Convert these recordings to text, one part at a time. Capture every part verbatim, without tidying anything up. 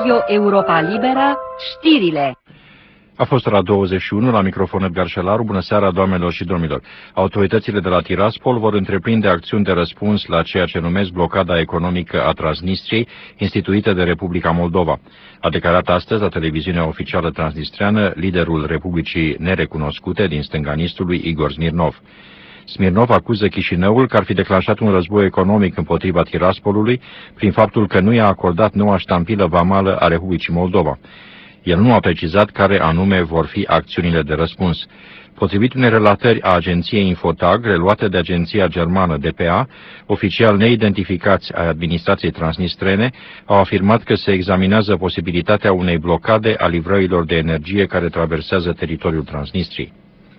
Radio Europa Liberă, știrile. A fost ora douăzeci și unu, la microfon Edgar Șelaru. Bună seara, doamnelor și domnilor. Autoritățile de la Tiraspol vor întreprinde acțiuni de răspuns la ceea ce numesc blocada economică a Transnistriei, instituită de Republica Moldova. A declarat astăzi la televiziunea oficială transnistreană liderul Republicii Nerecunoscute din stânga Nistrului, Igor Smirnov. Smirnov acuză Chișinăul că ar fi declanșat un război economic împotriva Tiraspolului prin faptul că nu i-a acordat noua ștampilă vamală a Republicii Moldova. El nu a precizat care anume vor fi acțiunile de răspuns. Potrivit unei relatări a agenției Infotag, reluate de agenția germană D P A, oficial neidentificați ai administrației transnistrene au afirmat că se examinează posibilitatea unei blocade a livrărilor de energie care traversează teritoriul Transnistriei.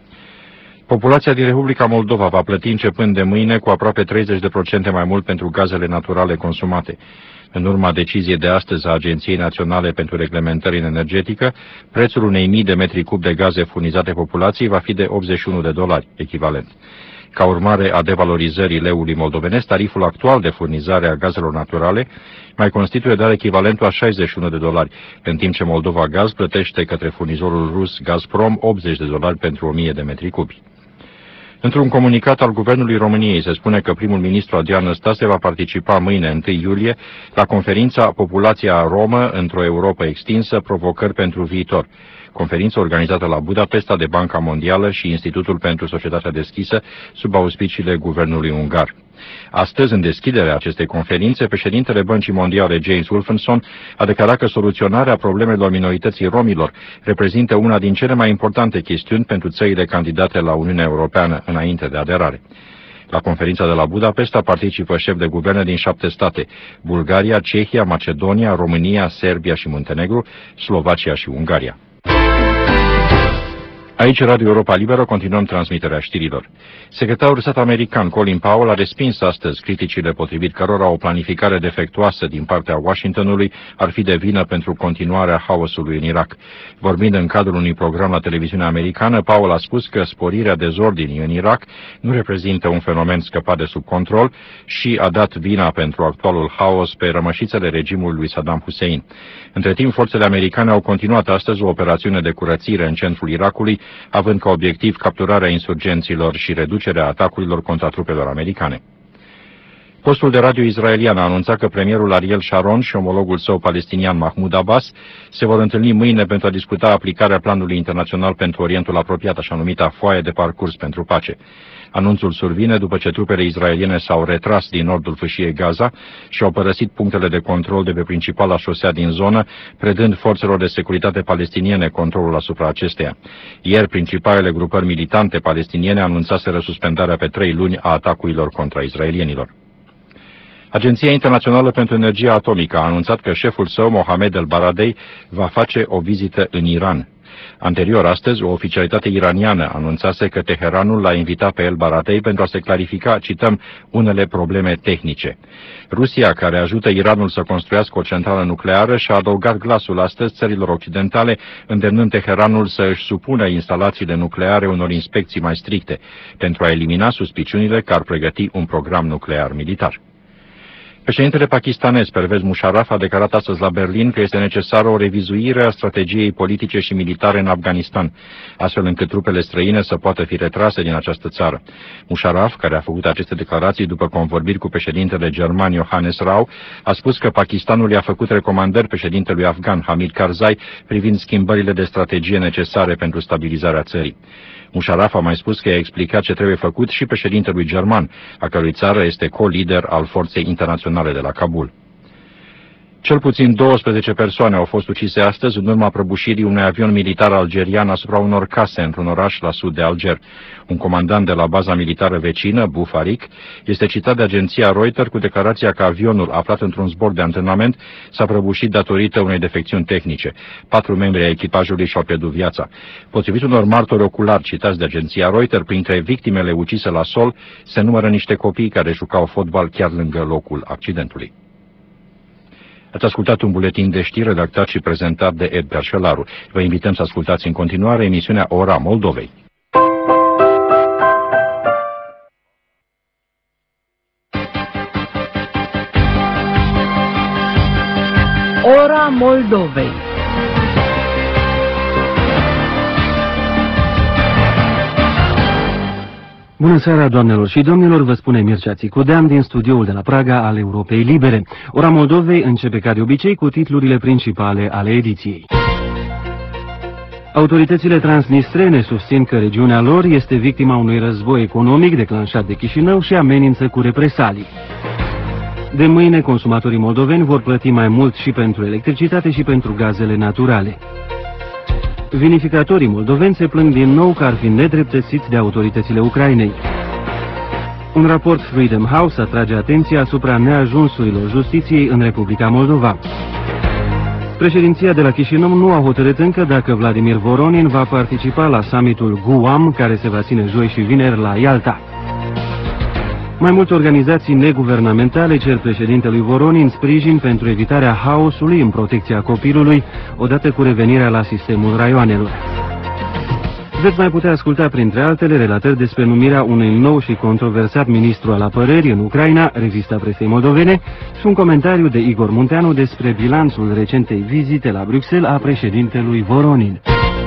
Populația din Republica Moldova va plăti începând de mâine cu aproape treizeci la sută mai mult pentru gazele naturale consumate. În urma deciziei de astăzi a Agenției Naționale pentru Reglementare în Energetică, prețul unei mii de metri cub de gaze furnizate populației va fi de optzeci și unu de dolari, echivalent. Ca urmare a devalorizării leului moldovenesc, tariful actual de furnizare a gazelor naturale mai constituie doar echivalentul a șaizeci și unu de dolari, în timp ce Moldova Gaz plătește către furnizorul rus Gazprom optzeci de dolari pentru o mie de metri cubi. Într-un comunicat al Guvernului României se spune că primul ministru Adrian Năstase va participa mâine, întâi iulie, la conferința Populația Romă într-o Europă extinsă, provocări pentru viitor, conferință organizată la Budapesta de Banca Mondială și Institutul pentru Societatea Deschisă, sub auspiciile Guvernului Ungar. Astăzi, în deschiderea acestei conferințe, președintele Băncii Mondiale James Wolfensohn a declarat că soluționarea problemelor minorității romilor reprezintă una din cele mai importante chestiuni pentru țările candidate la Uniunea Europeană înainte de aderare. La conferința de la Budapesta participă șefi de guverne din șapte state: Bulgaria, Cehia, Macedonia, România, Serbia și Muntenegru, Slovacia și Ungaria. Aici, Radio Europa Liberă, continuăm transmiterea știrilor. Secretarul de stat american Colin Powell a respins astăzi criticile potrivit cărora o planificare defectuoasă din partea Washingtonului ar fi de vină pentru continuarea haosului în Irak. Vorbind în cadrul unui program la televiziunea americană, Powell a spus că sporirea dezordinii în Irak nu reprezintă un fenomen scăpat de sub control și a dat vina pentru actualul haos pe rămășițele regimului lui Saddam Hussein. Între timp, forțele americane au continuat astăzi o operațiune de curățire în centrul Irakului, având ca obiectiv capturarea insurgenților și reducerea atacurilor contra trupelor americane. Postul de radio israelian a anunțat că premierul Ariel Sharon și omologul său palestinian Mahmoud Abbas se vor întâlni mâine pentru a discuta aplicarea planului internațional pentru Orientul apropiat, așa numita foaie de parcurs pentru pace. Anunțul survine după ce trupele israeliene s-au retras din nordul fâșiei Gaza și au părăsit punctele de control de pe principala șosea din zonă, predând forțelor de securitate palestiniene controlul asupra acesteia. Ieri, principalele grupări militante palestiniene anunțaseră suspendarea pe trei luni a atacurilor contra israelienilor. Agenția Internațională pentru Energie Atomică a anunțat că șeful său, Mohamed El Baradei, va face o vizită în Iran. Anterior, astăzi, o oficialitate iraniană anunțase că Teheranul l-a invitat pe El Baradei pentru a se clarifica, cităm, unele probleme tehnice. Rusia, care ajută Iranul să construiască o centrală nucleară, și-a adăugat glasul astăzi țărilor occidentale, îndemnând Teheranul să își supună instalațiile nucleare unor inspecții mai stricte, pentru a elimina suspiciunile că ar pregăti un program nuclear militar. Președintele pakistanez Pervez Musharraf a declarat astăzi la Berlin că este necesară o revizuire a strategiei politice și militare în Afganistan, astfel încât trupele străine să poată fi retrase din această țară. Musharraf, care a făcut aceste declarații după convorbiri cu președintele german Johannes Rau, a spus că Pakistanul i-a făcut recomandări președintelui afgan Hamid Karzai privind schimbările de strategie necesare pentru stabilizarea țării. Musharraf a mai spus că i-a explicat ce trebuie făcut și președintelui german, a cărui țară este co-lider al forței internaționale de la Kabul. Cel puțin douăsprezece persoane au fost ucise astăzi în urma prăbușirii unui avion militar algerian asupra unor case într-un oraș la sud de Alger. Un comandant de la baza militară vecină, Bufarik, este citat de agenția Reuters cu declarația că avionul, aflat într-un zbor de antrenament, s-a prăbușit datorită unei defecțiuni tehnice. Patru membri ai echipajului și-au pierdut viața. Potrivit unor martori oculari citați de agenția Reuters, printre victimele ucise la sol se numără niște copii care jucau fotbal chiar lângă locul accidentului. Ați ascultat un buletin de știri redactat și prezentat de Edgar Șelaru. Vă invităm să ascultați în continuare emisiunea Ora Moldovei. Ora Moldovei. Bună seara, doamnelor și domnilor, vă spune Mircea Țicudean din studioul de la Praga al Europei Libere. Ora Moldovei începe ca de obicei cu titlurile principale ale ediției. Autoritățile transnistrene susțin că regiunea lor este victima unui război economic declanșat de Chișinău și amenință cu represalii. De mâine, consumatorii moldoveni vor plăti mai mult și pentru electricitate și pentru gazele naturale. Vinificatorii moldoveni se plâng din nou că ar fi nedreptățiți de autoritățile Ucrainei. Un raport Freedom House atrage atenția asupra neajunsurilor justiției în Republica Moldova. Președinția de la Chișinău nu a hotărât încă dacă Vladimir Voronin va participa la summitul Guam, care se va ține joi și vineri la Ialta. Mai multe organizații neguvernamentale cer președintelui Voronin sprijin pentru evitarea haosului în protecția copilului, odată cu revenirea la sistemul raioanelor. Veți mai putea asculta, printre altele, relatări despre numirea unui nou și controversat ministru al apărării în Ucraina, revista presei moldovene, și un comentariu de Igor Munteanu despre bilanțul recentei vizite la Bruxelles a președintelui Voronin.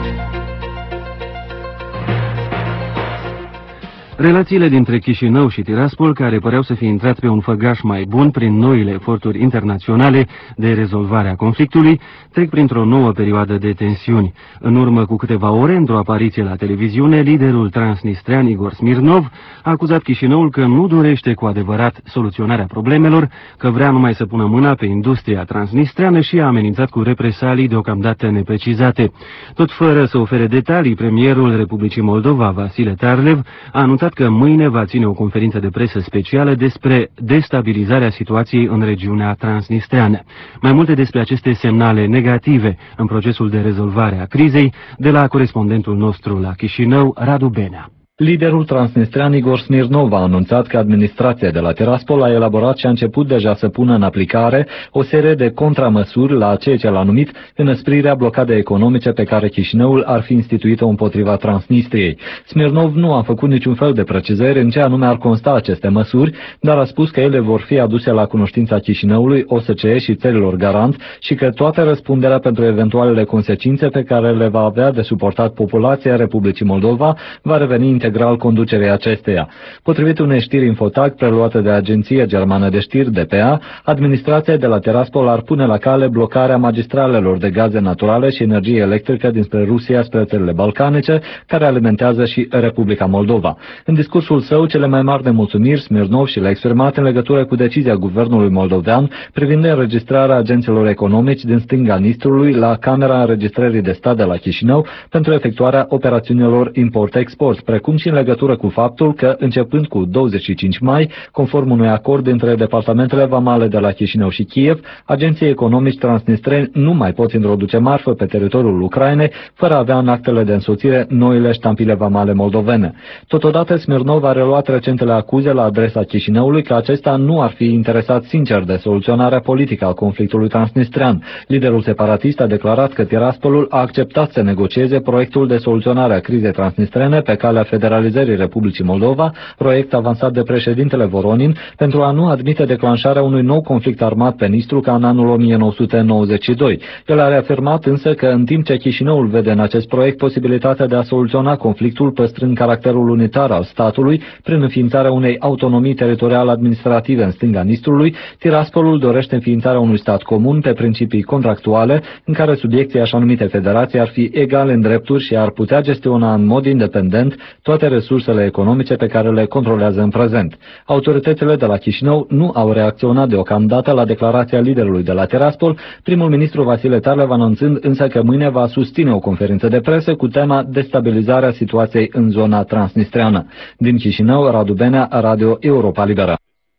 Relațiile dintre Chișinău și Tiraspol, care păreau să fie intrat pe un făgaș mai bun prin noile eforturi internaționale de rezolvare a conflictului, trec printr-o nouă perioadă de tensiuni. În urmă cu câteva ore, într-o apariție la televiziune, liderul transnistrean Igor Smirnov a acuzat Chișinăul că nu dorește cu adevărat soluționarea problemelor, că vrea numai să pună mâna pe industria transnistreană și a amenințat cu represalii deocamdată neprecizate. Tot fără să ofere detalii, premierul Republicii Moldova, Vasile Tarlev, a anunțat că mâine va ține o conferință de presă specială despre destabilizarea situației în regiunea transnistreană. Mai multe despre aceste semnale negative în procesul de rezolvare a crizei, de la corespondentul nostru la Chișinău, Radu Benea. Liderul transnistrean Igor Smirnov a anunțat că administrația de la Tiraspol a elaborat și a început deja să pună în aplicare o serie de contramăsuri la ceea ce l-a numit înăsprirea blocadei economice pe care Chișinăul ar fi instituit-o împotriva Transnistriei. Smirnov nu a făcut niciun fel de precizări în ce anume ar consta aceste măsuri, dar a spus că ele vor fi aduse la cunoștința Chișinăului, O S C E și țărilor garant și că toată răspunderea pentru eventualele consecințe pe care le va avea de suportat populația Republicii Moldova va reveni integral conducerea acesteia. Potrivit unei știri Infotag preluate de agenția germană de știri D P A, administrația de la Tiraspol ar pune la cale blocarea magistralelor de gaze naturale și energie electrică dinspre Rusia spre țările balcanice, care alimentează și Republica Moldova. În discursul său, cele mai mari nemulțumiri Smirnov și le-a exprimat în legătură cu decizia guvernului moldovean privind înregistrarea agenților economici din stânga Nistrului la Camera Înregistrării de Stat de la Chișinău pentru efectuarea operațiunilor import-export, precum și în legătură cu faptul că, începând cu douăzeci și cinci mai, conform unui acord între departamentele vamale de la Chișinău și Kiev, agenții economici transnistreni nu mai pot introduce marfă pe teritoriul Ucrainei fără a avea în actele de însoțire noile ștampile vamale moldovene. Totodată, Smirnov a reluat recentele acuze la adresa Chișinăului că acesta nu ar fi interesat sincer de soluționarea politică a conflictului transnistrean. Liderul separatist a declarat că Tiraspolul a acceptat să negocieze proiectul de soluționare a crizei transnistrene pe calea federalizării Republicii Moldova, proiect avansat de președintele Voronin, pentru a nu admite declanșarea unui nou conflict armat pe Nistru ca în anul o mie nouă sute nouăzeci și doi. El a reafirmat însă că în timp ce Chișinăul vede în acest proiect posibilitatea de a soluționa conflictul păstrând caracterul unitar al statului prin înființarea unei autonomii teritoriale administrative în stânga Nistrului, Tiraspolul dorește înființarea unui stat comun pe principii contractuale în care subiecții așa numite federații ar fi egale în drepturi și ar putea gestiona în mod independent toate resursele economice pe care le controlează în prezent. Autoritățile de la Chișinău nu au reacționat deocamdată la declarația liderului de la Tiraspol, primul ministru Vasile Tarlev anunțând însă că mâine va susține o conferință de presă cu tema destabilizarea situației în zona transnistreană. Din Chișinău, Radu Benea, Radio Europa Liberă.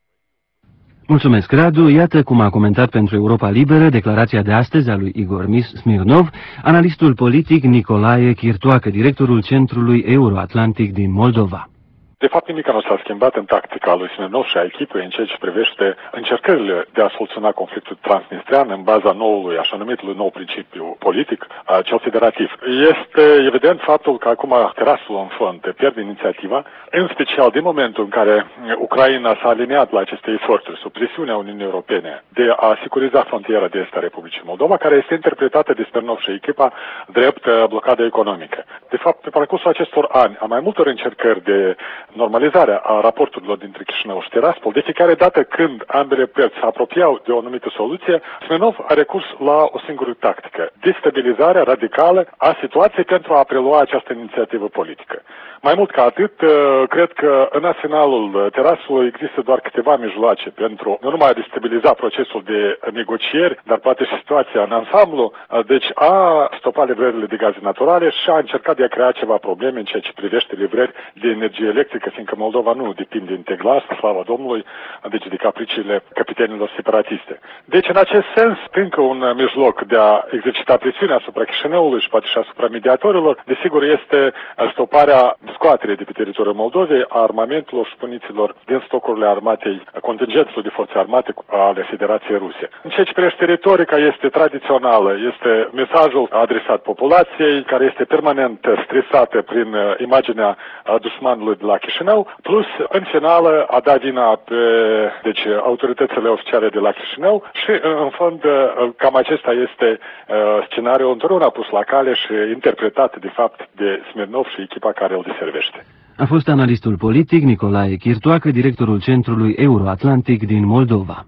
Mulțumesc, Radu. Iată cum a comentat pentru Europa Liberă declarația de astăzi a lui Igor Smirnov, analistul politic Nicolae Chirtoacă, directorul Centrului Euroatlantic din Moldova. De fapt, nimic nu s-a schimbat în tactica lui Smirnov și a echipei în ceea ce privește încercările de a soluționa conflictul transnistrean în baza noului, așa numitului nou principiu politic, cel federativ. Este evident faptul că acum Tiraspol în fond pierde inițiativa, în special din momentul în care Ucraina s-a aliniat la aceste eforturi sub presiunea Uniunii Europene de a securiza frontiera de est a Republicii Moldova, care este interpretată de Smirnov și echipa drept blocadă economică. De fapt, pe parcursul acestor ani, a mai multor încercări de normalizarea a raporturilor dintre Chișinău și Tiraspol, de fiecare dată când ambele părți se apropiau de o anumită soluție, Smirnov a recurs la o singură tactică: destabilizarea radicală a situației pentru a prelua această inițiativă politică. Mai mult ca atât, cred că în arsenalul Tiraspolului există doar câteva mijloace pentru nu numai a destabiliza procesul de negocieri, dar poate și situația în ansamblu, deci a stopa livrările de gaze naturale și a încercat de a crea ceva probleme în ceea ce privește livrări de energie electrică, fiindcă Moldova nu depinde integral, slavă Domnului, deci de capriciile capitanilor separatiste. Deci, în acest sens, încă un mijloc de a exercita presiunea asupra Chișinăului și poate și asupra mediatorilor, desigur, este stoparea scoaterii de pe teritoriul Moldovei a armamentelor și munițiilor din stocurile armatei, contingentului de forțe armate ale Federației Ruse. În ceea ce privește retorica, este tradițională, este mesajul adresat populației, care este permanent stresată prin imaginea dușmanului de la Chișinău, plus, în finală, a dat vina pe deci, autoritățile oficiale de la Chișinău și, în fond, cam acesta este scenariul întotdeauna pus la cale și interpretat, de fapt, de Smirnov și echipa care îl deservește. A fost analistul politic Nicolae Chirtoacă, directorul Centrului Euroatlantic din Moldova.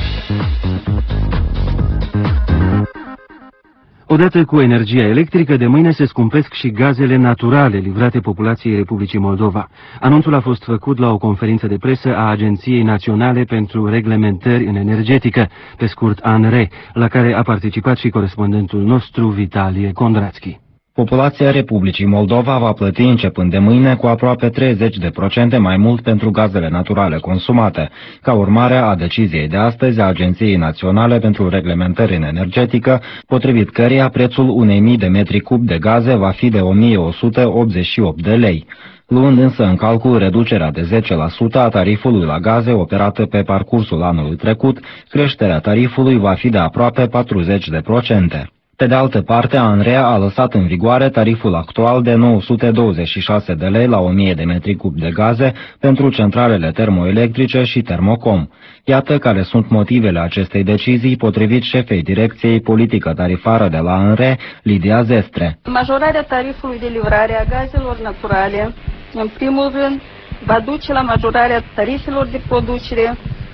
Odată cu energia electrică, de mâine se scumpesc și gazele naturale livrate populației Republicii Moldova. Anunțul a fost făcut la o conferință de presă a Agenției Naționale pentru Reglementări în Energetică, pe scurt ANRE, la care a participat și corespondentul nostru Vitalie Kondrațchi. Populația Republicii Moldova va plăti începând de mâine cu aproape treizeci de procente mai mult pentru gazele naturale consumate, ca urmare a deciziei de astăzi a Agenției Naționale pentru Reglementări în Energetică, potrivit căreia prețul unei mii de metri cub de gaze va fi de o mie o sută optzeci și opt de lei. Luând însă în calcul reducerea de zece la sută a tarifului la gaze operată pe parcursul anului trecut, creșterea tarifului va fi de aproape patruzeci de procente. Pe de altă parte, ANRE a lăsat în vigoare tariful actual de nouă sute douăzeci și șase de lei la o mie de metri cub de gaze pentru centralele termoelectrice și termocom. Iată care sunt motivele acestei decizii, potrivit șefei Direcției Politică Tarifară de la ANRE, Lidia Zestre. Majorarea tarifului de livrare a gazelor naturale, în primul rând, va duce la majorarea tarifelor de producere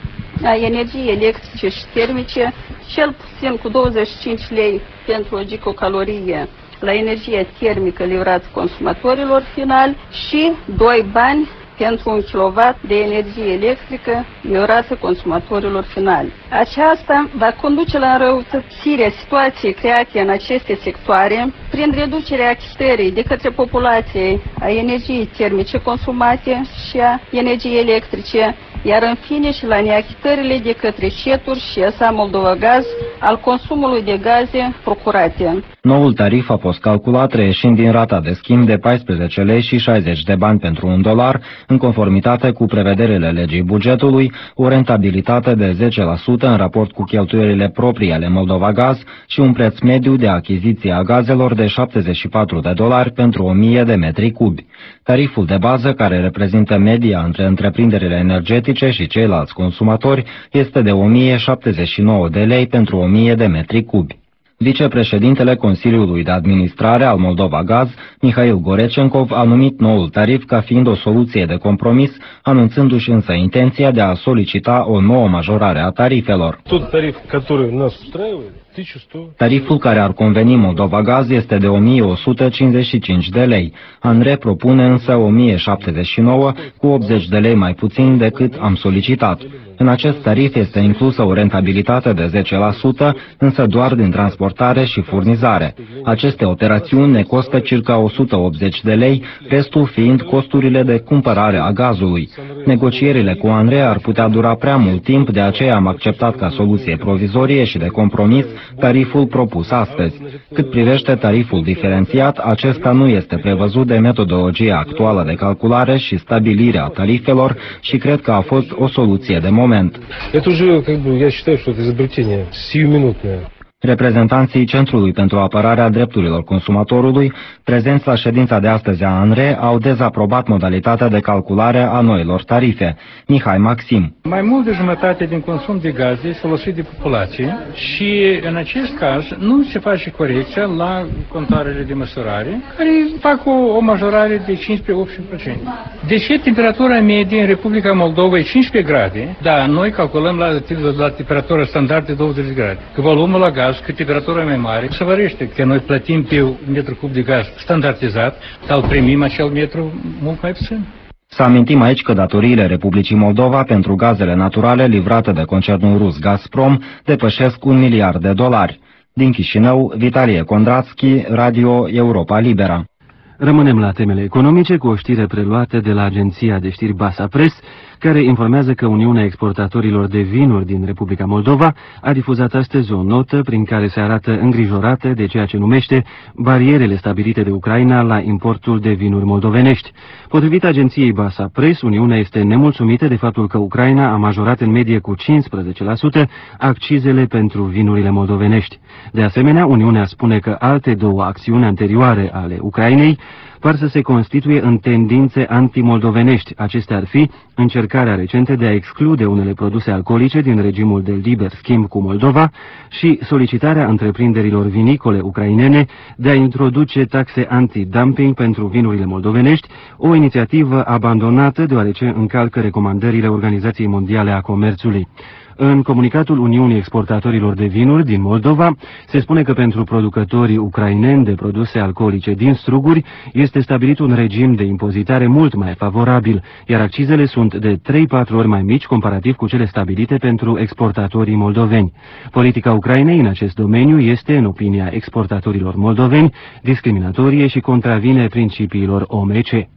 a energiei electrice și termice, cel puțin cu douăzeci și cinci lei pentru o gigacalorie la energie termică livrată consumatorilor finali și doi bani pentru un kilowatt de energie electrică livrată consumatorilor finali. Aceasta va conduce la înrăutățirea situației create în aceste sectoare prin reducerea achitării de către populație a energiei termice consumate și a energiei electrice, iar în fine și la neachitările de către CETUR și E S A Moldova Gaz al consumului de gaze procurate. Noul tarif a fost calculat reieșind din rata de schimb de paisprezece lei și șaizeci de bani pentru un dolar, în conformitate cu prevederile legii bugetului, o rentabilitate de zece la sută în raport cu cheltuielile proprii ale Moldova Gaz și un preț mediu de achiziție a gazelor de șaptezeci și patru de dolari pentru o mie de metri cubi. Tariful de bază, care reprezintă media între întreprinderile energetice și ceilalți consumatori, este de o mie șaptezeci și nouă de lei pentru o mie de metri cubi. Vicepreședintele Consiliului de Administrare al Moldova Gaz, Mihail Gorecenkov, a numit noul tarif ca fiind o soluție de compromis, anunțându-și însă intenția de a solicita o nouă majorare a tarifelor. Tariful care ar conveni Moldova Gaz este de o mie o sută cincizeci și cinci de lei. ANRE propune însă o mie șaptezeci și nouă, cu optzeci de lei mai puțin decât am solicitat. În acest tarif este inclusă o rentabilitate de zece la sută, însă doar din transportare și furnizare. Aceste operațiuni ne costă circa o sută optzeci de lei, restul fiind costurile de cumpărare a gazului. Negocierile cu ANRE ar putea dura prea mult timp, de aceea am acceptat ca soluție provizorie și de compromis tariful propus astăzi. Cât privește tariful diferențiat, acesta nu este prevăzut de metodologia actuală de calculare și stabilire a tarifelor și cred că a fost o soluție de moment. Это уже, как бы, я считаю, что это изобретение сиюминутное. Reprezentanții Centrului pentru Apărarea Drepturilor Consumatorului, prezenți la ședința de astăzi a ANRE, au dezaprobat modalitatea de calculare a noilor tarife. Mihai Maxim. Mai mult de jumătate din consum de gaze este folosit de populație și în acest caz nu se face corecția la contoarele de măsurare, care fac o, o majorare de cincisprezece la optsprezece la sută. Deși temperatura medie în Republica Moldova e cincisprezece grade, da, noi calculăm la, la temperatura standard de douăzeci de grade. Că volumul la gaz, că temperatura e mai mare, se vărește că noi plătim pe un metru cub de gaz standardizat, dar primim acel metru mult mai puțin. Să amintim aici că datoriile Republicii Moldova pentru gazele naturale livrate de concernul rus Gazprom depășesc un miliard de dolari. Din Chișinău, Vitalie Condratski, Radio Europa Libera. Rămânem la temele economice cu o știre preluată de la agenția de știri Basa Press, care informează că Uniunea Exportatorilor de Vinuri din Republica Moldova a difuzat astăzi o notă prin care se arată îngrijorată de ceea ce numește barierele stabilite de Ucraina la importul de vinuri moldovenești. Potrivit agenției Basa Press, Uniunea este nemulțumită de faptul că Ucraina a majorat în medie cu cincisprezece la sută accizele pentru vinurile moldovenești. De asemenea, Uniunea spune că alte două acțiuni anterioare ale Ucrainei par să se constituie în tendințe antimoldovenești. Acestea ar fi încercarea recentă de a exclude unele produse alcoolice din regimul de liber schimb cu Moldova și solicitarea întreprinderilor vinicole ucrainene de a introduce taxe anti-dumping pentru vinurile moldovenești, o inițiativă abandonată deoarece încalcă recomandările Organizației Mondiale a Comerțului. În comunicatul Uniunii Exportatorilor de Vinuri din Moldova se spune că pentru producătorii ucraineni de produse alcoolice din struguri este stabilit un regim de impozitare mult mai favorabil, iar accizele sunt de trei patru ori mai mici comparativ cu cele stabilite pentru exportatorii moldoveni. Politica Ucrainei în acest domeniu este, în opinia exportatorilor moldoveni, discriminatorie și contravine principiilor O M C.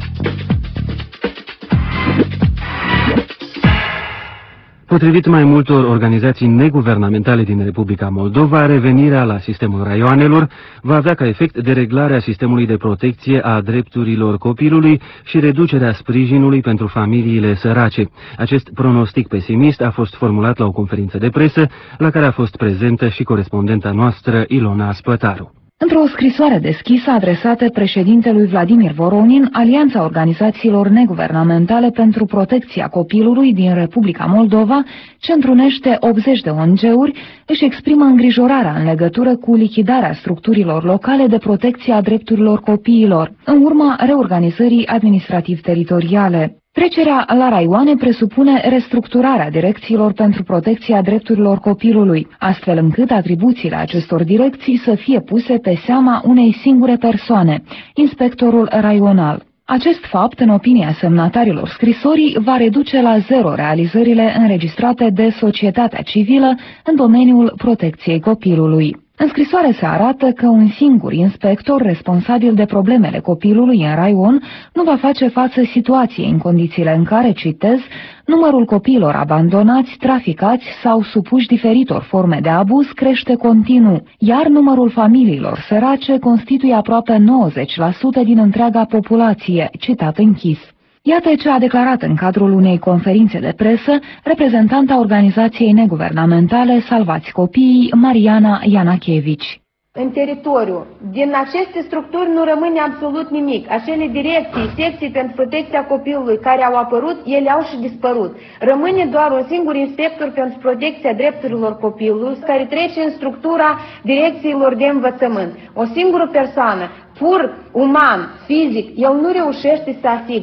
Potrivit mai multor organizații neguvernamentale din Republica Moldova, revenirea la sistemul raioanelor va avea ca efect dereglarea sistemului de protecție a drepturilor copilului și reducerea sprijinului pentru familiile sărace. Acest pronostic pesimist a fost formulat la o conferință de presă, la care a fost prezentă și corespondenta noastră Ilona Spătaru. Într-o scrisoare deschisă adresată președintelui Vladimir Voronin, Alianța Organizațiilor Neguvernamentale pentru Protecția Copilului din Republica Moldova, ce întrunește optzeci de O N G-uri, își exprimă îngrijorarea în legătură cu lichidarea structurilor locale de protecție a drepturilor copiilor, în urma reorganizării administrativ-teritoriale. Trecerea la raioane presupune restructurarea direcțiilor pentru protecția drepturilor copilului, astfel încât atribuțiile acestor direcții să fie puse pe seama unei singure persoane, inspectorul raional. Acest fapt, în opinia semnatarilor scrisorii, va reduce la zero realizările înregistrate de societatea civilă în domeniul protecției copilului. În scrisoare se arată că un singur inspector responsabil de problemele copilului în raion nu va face față situației în condițiile în care, citez, numărul copiilor abandonați, traficați sau supuși diferitor forme de abuz crește continuu, iar numărul familiilor sărace constituie aproape nouăzeci la sută din întreaga populație, citat închis. Iată ce a declarat în cadrul unei conferințe de presă reprezentanta organizației neguvernamentale Salvați Copiii, Mariana Ianachevici. În teritoriu, din aceste structuri nu rămâne absolut nimic. Acele direcții, secții pentru protecția copilului care au apărut, ele au și dispărut. Rămâne doar un singur inspector pentru protecția drepturilor copilului care trece în structura direcțiilor de învățământ. O singură persoană, pur uman, fizic, el nu reușește să asigure.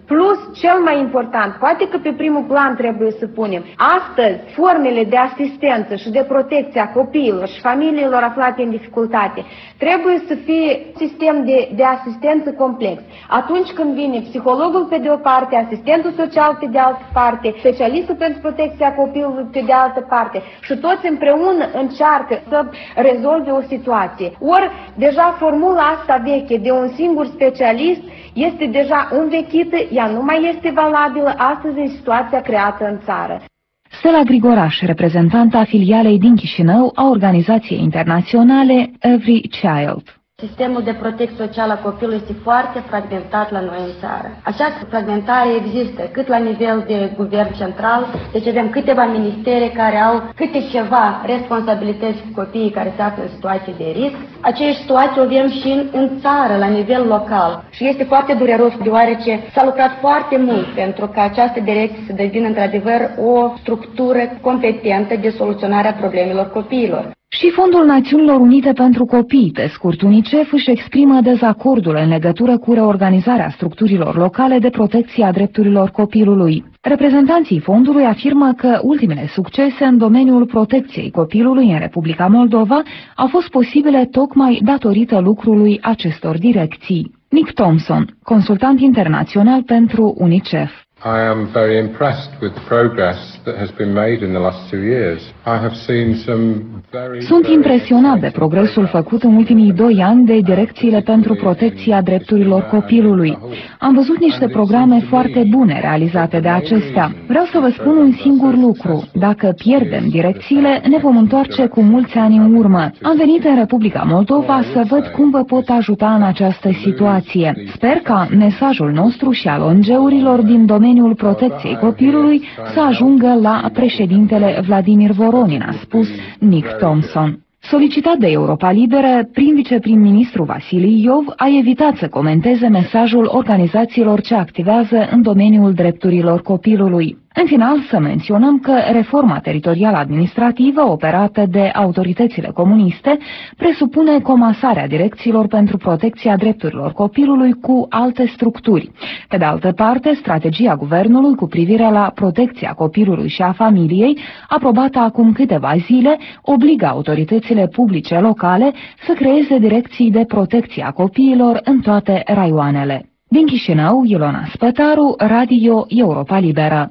Plus, cel mai important, poate că pe primul plan trebuie să punem, astăzi, formele de asistență și de protecție a copiilor și familiilor aflate în dificultate trebuie să fie sistem de, de asistență complex. Atunci când vine psihologul pe de o parte, asistentul social pe de altă parte, specialistul pentru protecția copilului pe de altă parte și toți împreună încearcă să rezolve o situație. Ori, deja formula asta veche de un singur specialist este deja învechită, ea nu mai este valabilă astăzi în situația creată în țară. Stella Grigoraș, reprezentanta filialei din Chișinău a organizației internaționale Every Child. Sistemul de protecție socială a copilului este foarte fragmentat la noi în țară. Această fragmentare există cât la nivel de guvern central, deci avem câteva ministere care au câte ceva responsabilități cu copiii care se află în situații de risc. Aceeași situație o avem și în, în țară, la nivel local. Și este foarte dureros, deoarece s-a lucrat foarte mult pentru ca această direcție să devină într-adevăr o structură competentă de soluționare a problemelor copiilor. Și Fondul Națiunilor Unite pentru Copii, pe scurt UNICEF, își exprimă dezacordul în legătură cu reorganizarea structurilor locale de protecție a drepturilor copilului. Reprezentanții fondului afirmă că ultimele succese în domeniul protecției copilului în Republica Moldova au fost posibile tocmai datorită lucrului acestor direcții. Nick Thompson, consultant internațional pentru UNICEF. I am very impressed with the progress that has been made in the last two years. I have seen some very Sunt impresionat de progresul făcut în ultimii doi ani de direcțiile pentru protecția drepturilor copilului. Am văzut niște programe foarte bune realizate de acestea. Vreau să vă spun un singur lucru. Dacă pierdem direcțiile, ne vom întoarce cu mulți ani în urmă. Am venit în Republica Moldova să văd cum vă pot ajuta în această situație. Sper ca mesajul nostru și al O N G-urilor din domeniul domeniul protecției copilului să ajungă la președintele Vladimir Voronin, a spus Nick Thompson. Solicitat de Europa Liberă, prim viceprim-ministru Vasile Iov a evitat să comenteze mesajul organizațiilor ce activează în domeniul drepturilor copilului. În final, să menționăm că reforma teritorială administrativă operată de autoritățile comuniste presupune comasarea direcțiilor pentru protecția drepturilor copilului cu alte structuri. Pe de altă parte, strategia guvernului cu privire la protecția copilului și a familiei, aprobată acum câteva zile, obligă autoritățile publice locale să creeze direcții de protecție a copiilor în toate raioanele. Din Chișinău, Ilona Spătaru, Radio Europa Liberă.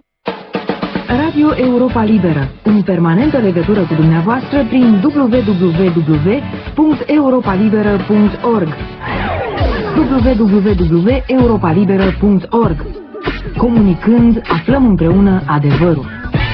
Radio Europa Liberă, în permanentă legătură cu dumneavoastră prin w w w punct europa liberă punct org w w w punct europa liberă punct org. Comunicând, aflăm împreună adevărul.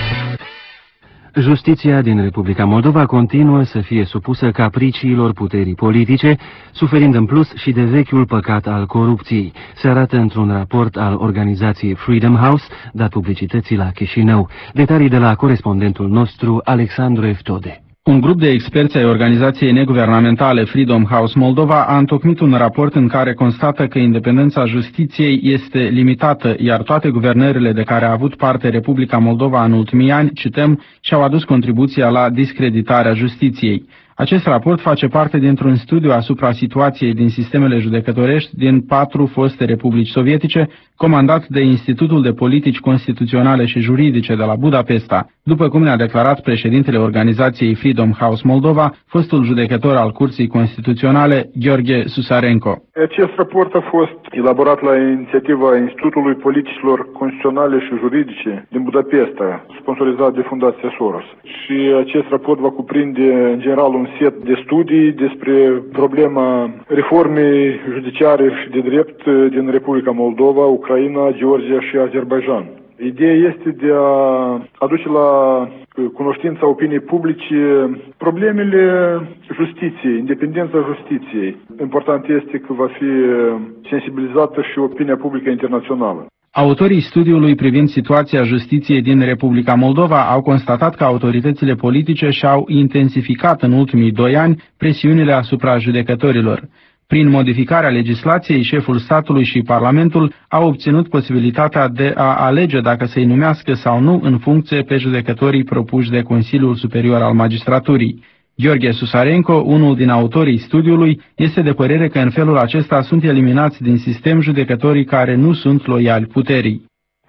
Justiția din Republica Moldova continuă să fie supusă capriciilor puterii politice, suferind în plus și de vechiul păcat al corupției. Se arată într-un raport al organizației Freedom House, dat publicității la Chișinău. Detalii de la corespondentul nostru, Alexandru Eftode. Un grup de experți ai organizației neguvernamentale Freedom House Moldova a întocmit un raport în care constată că independența justiției este limitată, iar toate guvernările de care a avut parte Republica Moldova în ultimii ani, cităm, și-au adus contribuția la discreditarea justiției. Acest raport face parte dintr-un studiu asupra situației din sistemele judecătorești din patru foste republici sovietice, comandat de Institutul de Politici Constituționale și Juridice de la Budapesta, după cum ne-a declarat președintele organizației Freedom House Moldova, fostul judecător al Curții Constituționale, Gheorghe Susarenko. Acest raport a fost elaborat la inițiativa Institutului Politicilor Constituționale și Juridice din Budapesta, sponsorizat de Fundația Soros. Și acest raport va cuprinde, în general, un set de studii despre problema reformei judiciare și de drept din Republica Moldova, Ucraina, Georgia și Azerbaijan. Ideea este de a aduce la cunoștința opiniei publice problemele justiției, independența justiției. Important este că va fi sensibilizată și opinia publică internațională. Autorii studiului privind situația justiției din Republica Moldova au constatat că autoritățile politice și-au intensificat în ultimii doi ani presiunile asupra judecătorilor. Prin modificarea legislației, șeful statului și Parlamentul au obținut posibilitatea de a alege dacă să-i numească sau nu în funcție pe judecătorii propuși de Consiliul Superior al Magistraturii. Gheorghe Susarenko, unul din autorii studiului, este de părere că în felul acesta sunt eliminați din sistem judecătorii care nu sunt loiali puterii.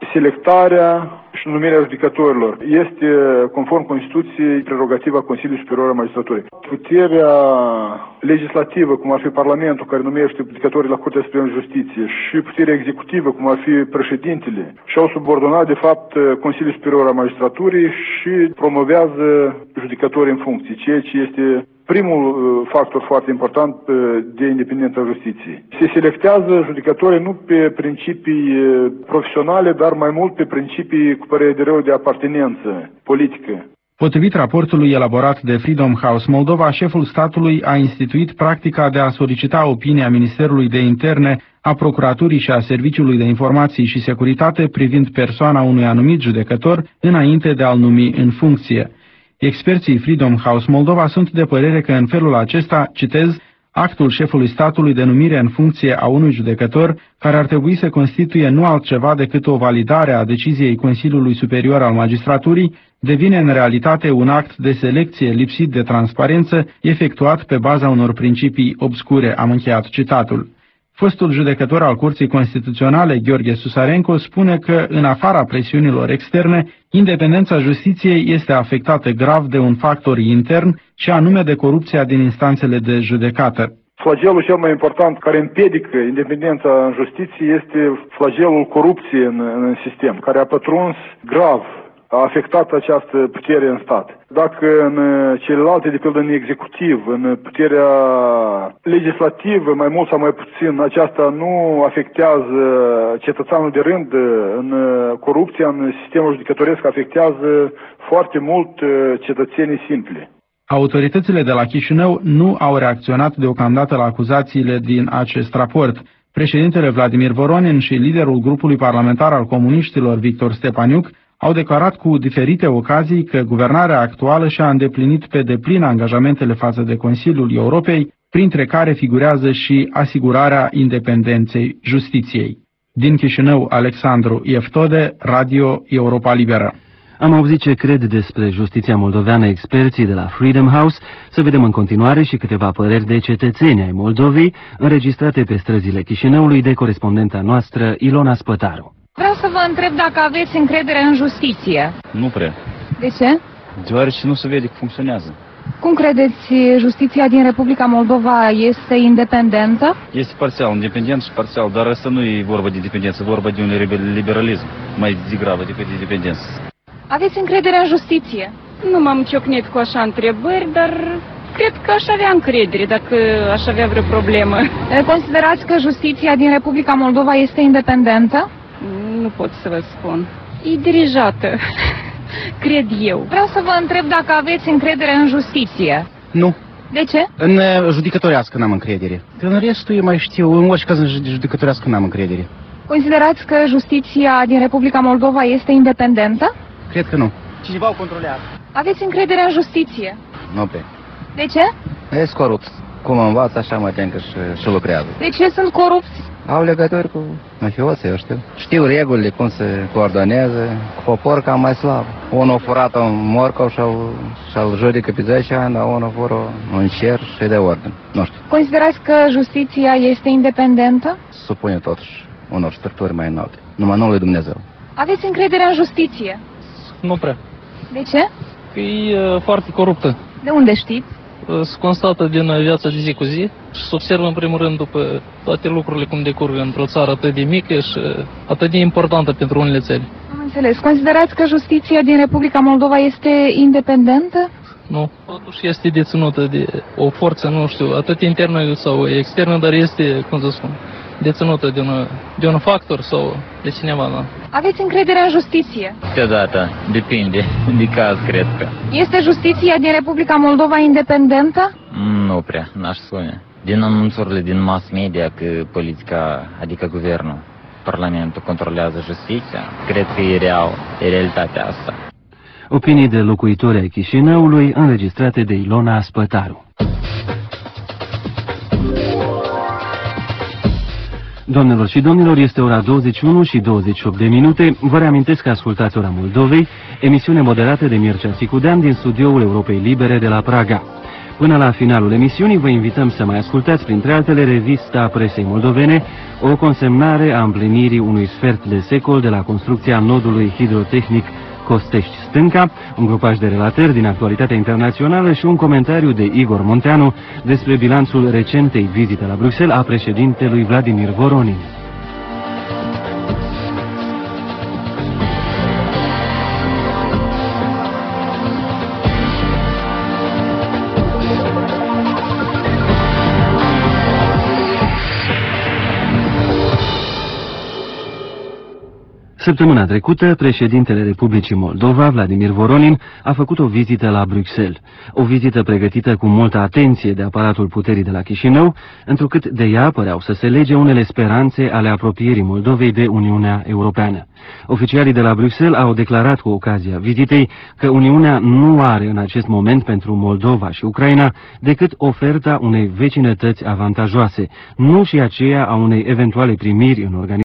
Selectarea și numirea judecătorilor este, conform Constituției, prerogativa Consiliului Superior al Magistraturii. Puterea legislativă, cum ar fi Parlamentul, care numește judecătorii la Curtea Supremă de Justiție, și puterea executivă, cum ar fi președintele, și-au subordonat, de fapt, Consiliul Superior al Magistraturii și promovează judecătorii în funcție, ceea ce este primul factor foarte important de independența justiției. Se selectează judecătorii nu pe principii profesionale, dar mai mult pe principii, cu părere de rău, de apartenență politică. Potrivit raportului elaborat de Freedom House Moldova, șeful statului a instituit practica de a solicita opinia Ministerului de Interne, a Procuraturii și a Serviciului de Informații și Securitate privind persoana unui anumit judecător înainte de a-l numi în funcție. Experții Freedom House Moldova sunt de părere că în felul acesta, citez, actul șefului statului de numire în funcție a unui judecător, care ar trebui să constituie nu altceva decât o validare a deciziei Consiliului Superior al Magistraturii, devine în realitate un act de selecție lipsit de transparență, efectuat pe baza unor principii obscure, am încheiat citatul. Fostul judecător al Curții Constituționale, Gheorghe Susarenko, spune că, în afara presiunilor externe, independența justiției este afectată grav de un factor intern, și anume de corupția din instanțele de judecată. Flagelul cel mai important care împiedică independența în justiție este flagelul corupției în, în sistem, care a pătruns grav, a afectat această putere în stat. Dacă în celelalte, de pildă în executiv, în puterea legislativă, mai mult sau mai puțin, aceasta nu afectează cetățeanul de rând, în corupția în sistemul judecătoresc afectează foarte mult cetățenii simpli. Autoritățile de la Chișinău nu au reacționat deocamdată la acuzațiile din acest raport. Președintele Vladimir Voronin și liderul grupului parlamentar al comuniștilor, Victor Stepaniuc, au declarat cu diferite ocazii că guvernarea actuală și-a îndeplinit pe deplin angajamentele față de Consiliul Europei, printre care figurează și asigurarea independenței justiției. Din Chișinău, Alexandru Ieftode, Radio Europa Liberă. Am auzit ce cred despre justiția moldoveană experții de la Freedom House. Să vedem în continuare și câteva păreri de cetățeni ai Moldovei, înregistrate pe străzile Chișinăului de corespondenta noastră Ilona Spătaru. Vreau să vă întreb dacă aveți încredere în justiție. Nu prea. De ce? Deoarece nu se vede că funcționează. Cum credeți, justiția din Republica Moldova este independentă? Este parțial independent și parțial, dar asta nu e vorba de independență, e vorba de un liberalism mai degrabă decât de independență. Aveți încredere în justiție? Nu m-am ciocnit cu așa întrebări, dar cred că aș avea încredere dacă aș avea vreo problemă. Considerați că justiția din Republica Moldova este independentă? Nu pot să vă spun. E dirijată, cred eu. Vreau să vă întreb dacă aveți încredere în justiție. Nu. De ce? În judecătorească n-am încredere. În restul eu mai știu, în orice caz în judecătorească n-am încredere. Considerați că justiția din Republica Moldova este independentă? Cred că nu. Cineva o controlează. Aveți încredere în justiție? Nu pe. De ce? Ești corupt. Cum învață, așa mă tem că și, și lucrează. De ce sunt corupți? Au legături cu mafioții, eu știu. Știu regulile, cum se coordonează, cu popor cam mai slab. Unul a furat un morcov și-al, și-al judecă pe zece ani, dar unul fură un cer și de ordine. Nu știu. Considerați că justiția este independentă? Supune totuși unor structuri mai înalte. Numai nu lui Dumnezeu. Aveți încredere în justiție? Nu prea. De ce? Că e uh, foarte coruptă. De unde știți? Se constată din viața de zi cu zi și se observă în primul rând după toate lucrurile cum decurg într-o țară atât de mică și atât de importantă pentru unele țări. Am înțeles. Considerați că justiția din Republica Moldova este independentă? Nu. Totuși este deținută de o forță, nu știu, atât internă sau externă, dar este, cum să spun, deținută de un, de un factor sau de cineva, da. Aveți încredere în justiție? Câteodată, depinde, de caz, cred că. Este justiția din Republica Moldova independentă? Nu prea, n-aș spune. Din anunțurile din mass media că politica, adică guvernul, Parlamentul controlează justiția, cred că e real, e realitatea asta. Opinii de locuitori ai Chișinăului înregistrate de Ilona Spătaru. Doamnelor și domnilor, este ora douăzeci și unu și douăzeci și opt de minute. Vă reamintesc că ascultați Ora Moldovei, emisiune moderată de Mircea Sicudean din studioul Europei Libere de la Praga. Până la finalul emisiunii vă invităm să mai ascultați, printre altele, revista presei moldovene, o consemnare a împlinirii unui sfert de secol de la construcția nodului hidrotehnic Costești-Stânca, un grupaj de relatări din actualitatea internațională și un comentariu de Igor Munteanu despre bilanțul recentei vizite la Bruxelles a președintelui Vladimir Voronin. Săptămâna trecută, președintele Republicii Moldova, Vladimir Voronin, a făcut o vizită la Bruxelles. O vizită pregătită cu multă atenție de aparatul puterii de la Chișinău, întrucât de ea păreau să se lege unele speranțe ale apropierii Moldovei de Uniunea Europeană. Oficialii de la Bruxelles au declarat cu ocazia vizitei că Uniunea nu are în acest moment pentru Moldova și Ucraina decât oferta unei vecinătăți avantajoase, nu și aceea a unei eventuale primiri în organizație